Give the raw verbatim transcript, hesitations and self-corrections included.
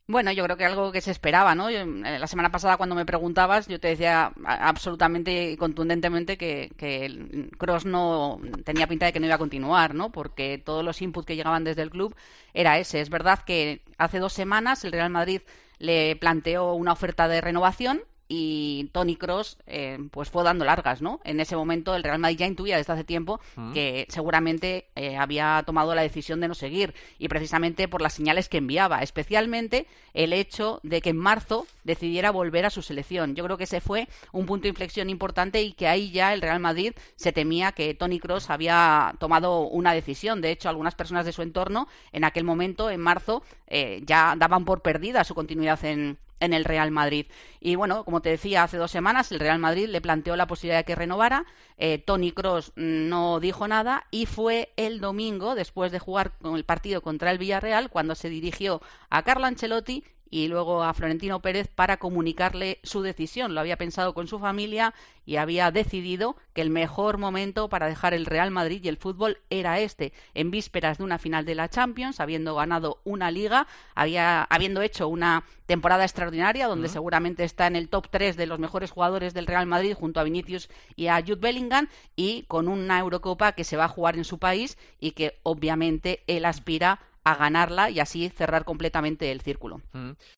Bueno, yo creo que algo que se esperaba, ¿no? Yo, eh, la semana pasada cuando me preguntabas, yo te decía a- absolutamente y contundentemente que, que Kroos no tenía pinta de que no iba a continuar, ¿no? Porque todos los inputs que llegaban desde el club era ese. Es verdad que hace dos semanas el Real Madrid le planteó una oferta de renovación y Toni Kroos eh, pues fue dando largas, ¿no? En ese momento el Real Madrid ya intuía desde hace tiempo ¿Mm? que seguramente eh, había tomado la decisión de no seguir y precisamente por las señales que enviaba, especialmente el hecho de que en marzo decidiera volver a su selección. Yo creo que ese fue un punto de inflexión importante y que ahí ya el Real Madrid se temía que Toni Kroos había tomado una decisión. De hecho, algunas personas de su entorno en aquel momento, en marzo, eh, ya daban por perdida su continuidad en en el Real Madrid. Y bueno, como te decía, hace dos semanas el Real Madrid le planteó la posibilidad de que renovara, eh, Toni Kroos no dijo nada y fue el domingo, después de jugar con el partido contra el Villarreal, cuando se dirigió a Carlo Ancelotti y luego a Florentino Pérez para comunicarle su decisión. Lo había pensado con su familia y había decidido que el mejor momento para dejar el Real Madrid y el fútbol era este, en vísperas de una final de la Champions, habiendo ganado una liga, había, habiendo hecho una temporada extraordinaria donde ¿Mm? seguramente está en el top tres de los mejores jugadores del Real Madrid junto a Vinicius y a Jude Bellingham, y con una Eurocopa que se va a jugar en su país y que obviamente él aspira a ganarla y así cerrar completamente el círculo. ¿Mm?